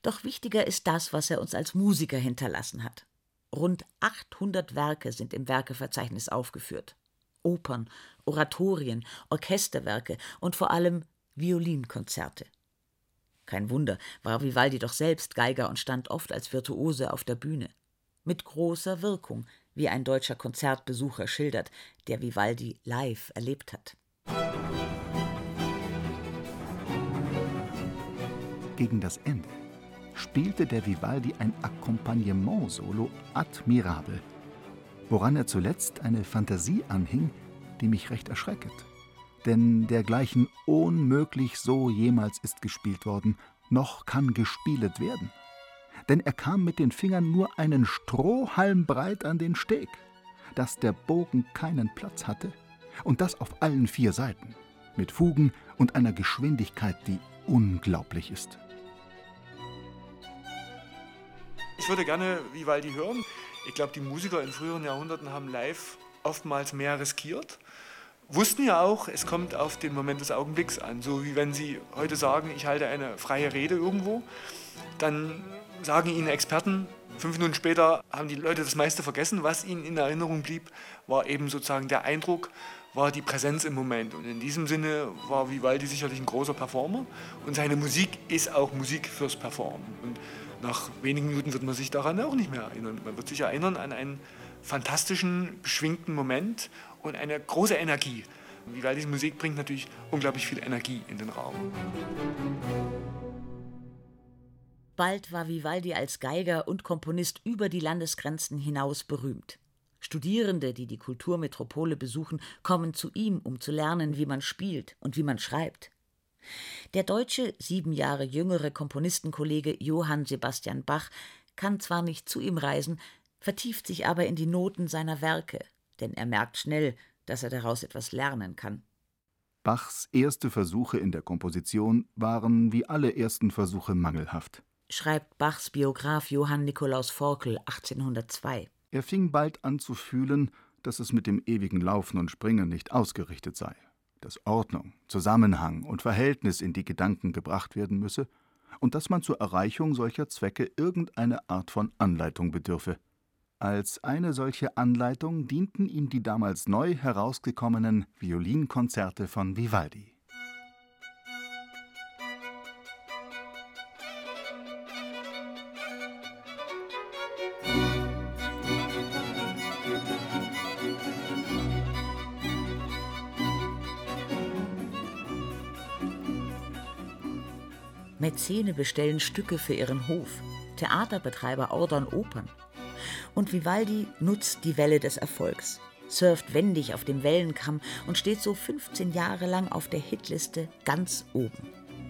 Doch wichtiger ist das, was er uns als Musiker hinterlassen hat. Rund 800 Werke sind im Werkeverzeichnis aufgeführt. Opern, Oratorien, Orchesterwerke und vor allem Violinkonzerte. Kein Wunder, war Vivaldi doch selbst Geiger und stand oft als Virtuose auf der Bühne. Mit großer Wirkung, wie ein deutscher Konzertbesucher schildert, der Vivaldi live erlebt hat. Gegen das Ende spielte der Vivaldi ein Akkompagnement-Solo admirabel, woran er zuletzt eine Fantasie anhing, die mich recht erschrecket. Denn dergleichen unmöglich so jemals ist gespielt worden, noch kann gespielet werden. Denn er kam mit den Fingern nur einen Strohhalm breit an den Steg, dass der Bogen keinen Platz hatte, und das auf allen 4 Seiten, mit Fugen und einer Geschwindigkeit, die unglaublich ist. Ich würde gerne Vivaldi hören. Ich glaube, die Musiker in früheren Jahrhunderten haben live oftmals mehr riskiert. Wussten ja auch, es kommt auf den Moment des Augenblicks an. So wie wenn Sie heute sagen, ich halte eine freie Rede irgendwo, dann sagen Ihnen Experten, 5 Minuten später haben die Leute das meiste vergessen. Was ihnen in Erinnerung blieb, war eben sozusagen der Eindruck, war die Präsenz im Moment. Und in diesem Sinne war Vivaldi sicherlich ein großer Performer. Und seine Musik ist auch Musik fürs Performen. Und nach wenigen Minuten wird man sich daran auch nicht mehr erinnern. Man wird sich erinnern an einen fantastischen, beschwingten Moment und eine große Energie. Vivaldis Musik bringt natürlich unglaublich viel Energie in den Raum. Bald war Vivaldi als Geiger und Komponist über die Landesgrenzen hinaus berühmt. Studierende, die die Kulturmetropole besuchen, kommen zu ihm, um zu lernen, wie man spielt und wie man schreibt. Der deutsche, 7 Jahre jüngere Komponistenkollege Johann Sebastian Bach kann zwar nicht zu ihm reisen, vertieft sich aber in die Noten seiner Werke, denn er merkt schnell, dass er daraus etwas lernen kann. Bachs erste Versuche in der Komposition waren wie alle ersten Versuche mangelhaft, schreibt Bachs Biograf Johann Nikolaus Forkel 1802. Er fing bald an zu fühlen, dass es mit dem ewigen Laufen und Springen nicht ausgerichtet sei, dass Ordnung, Zusammenhang und Verhältnis in die Gedanken gebracht werden müsse und dass man zur Erreichung solcher Zwecke irgendeine Art von Anleitung bedürfe. Als eine solche Anleitung dienten ihm die damals neu herausgekommenen Violinkonzerte von Vivaldi. Mäzene bestellen Stücke für ihren Hof, Theaterbetreiber ordern Opern. Und Vivaldi nutzt die Welle des Erfolgs, surft wendig auf dem Wellenkamm und steht so 15 Jahre lang auf der Hitliste ganz oben.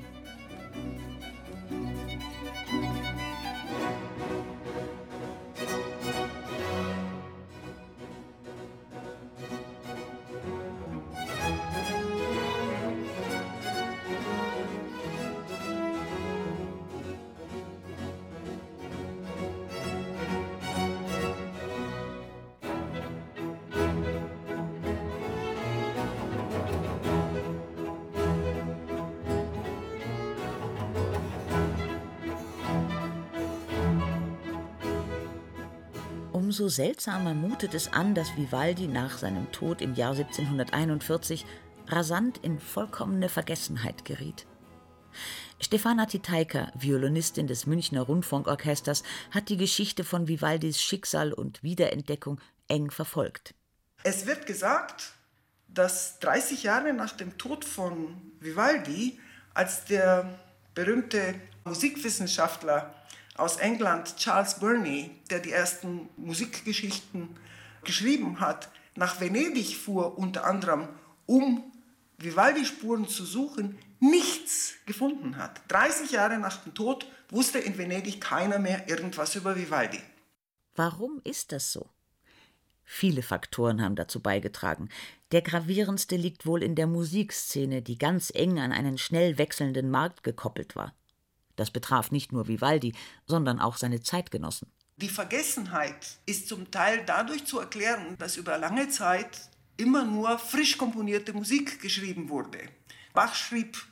Umso seltsamer mutet es an, dass Vivaldi nach seinem Tod im Jahr 1741 rasant in vollkommene Vergessenheit geriet. Stefana Titeiker, Violinistin des Münchner Rundfunkorchesters, hat die Geschichte von Vivaldis Schicksal und Wiederentdeckung eng verfolgt. Es wird gesagt, dass 30 Jahre nach dem Tod von Vivaldi, als der berühmte Musikwissenschaftler aus England, Charles Burney, der die ersten Musikgeschichten geschrieben hat, nach Venedig fuhr, unter anderem, um Vivaldi-Spuren zu suchen, nichts gefunden hat. 30 Jahre nach dem Tod wusste in Venedig keiner mehr irgendwas über Vivaldi. Warum ist das so? Viele Faktoren haben dazu beigetragen. Der gravierendste liegt wohl in der Musikszene, die ganz eng an einen schnell wechselnden Markt gekoppelt war. Das betraf nicht nur Vivaldi, sondern auch seine Zeitgenossen. Die Vergessenheit ist zum Teil dadurch zu erklären, dass über lange Zeit immer nur frisch komponierte Musik geschrieben wurde. Bach schrieb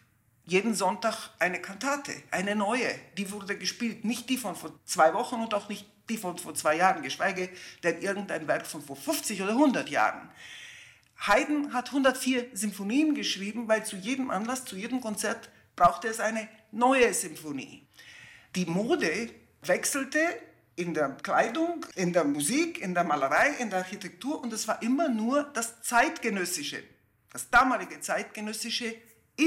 jeden Sonntag eine Kantate, eine neue. Die wurde gespielt, nicht die von vor 2 Wochen und auch nicht die von vor 2 Jahren, geschweige denn irgendein Werk von vor 50 oder 100 Jahren. Haydn hat 104 Symphonien geschrieben, weil zu jedem Anlass, zu jedem Konzert brauchte es eine neue Symphonie. Die Mode wechselte in der Kleidung, in der Musik, in der Malerei, in der Architektur und es war immer nur das zeitgenössische, das damalige zeitgenössische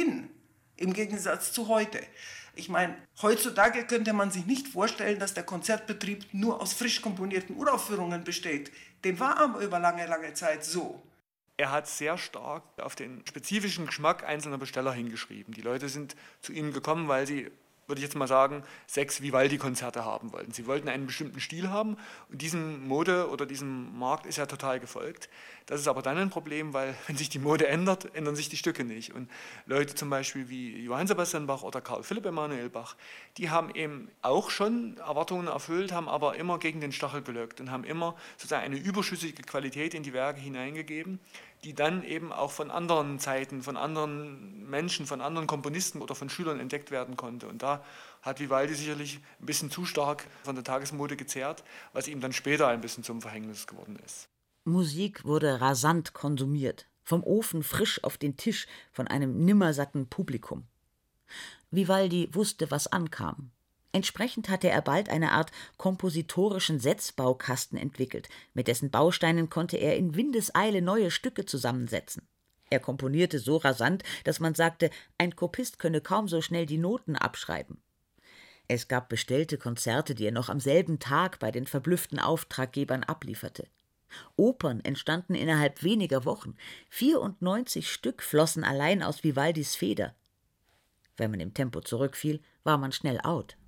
im Gegensatz zu heute. Ich meine, heutzutage könnte man sich nicht vorstellen, dass der Konzertbetrieb nur aus frisch komponierten Uraufführungen besteht. Dem war aber über lange, lange Zeit so. Er hat sehr stark auf den spezifischen Geschmack einzelner Besteller hingeschrieben. Die Leute sind zu ihm gekommen, weil sie, würde ich jetzt mal sagen, 6 Vivaldi-Konzerte haben wollten. Sie wollten einen bestimmten Stil haben und diesem Mode oder diesem Markt ist er total gefolgt. Das ist aber dann ein Problem, weil wenn sich die Mode ändert, ändern sich die Stücke nicht. Und Leute zum Beispiel wie Johann Sebastian Bach oder Karl Philipp Emanuel Bach, die haben eben auch schon Erwartungen erfüllt, haben aber immer gegen den Stachel gelögt und haben immer sozusagen eine überschüssige Qualität in die Werke hineingegeben, die dann eben auch von anderen Zeiten, von anderen Menschen, von anderen Komponisten oder von Schülern entdeckt werden konnte. Und da hat Vivaldi sicherlich ein bisschen zu stark von der Tagesmode gezerrt, was ihm dann später ein bisschen zum Verhängnis geworden ist. Musik wurde rasant konsumiert, vom Ofen frisch auf den Tisch von einem nimmersatten Publikum. Vivaldi wusste, was ankam. Entsprechend hatte er bald eine Art kompositorischen Setzbaukasten entwickelt, mit dessen Bausteinen konnte er in Windeseile neue Stücke zusammensetzen. Er komponierte so rasant, dass man sagte, ein Kopist könne kaum so schnell die Noten abschreiben. Es gab bestellte Konzerte, die er noch am selben Tag bei den verblüfften Auftraggebern ablieferte. Opern entstanden innerhalb weniger Wochen. 94 Stück flossen allein aus Vivaldis Feder. Wenn man im Tempo zurückfiel, war man schnell out.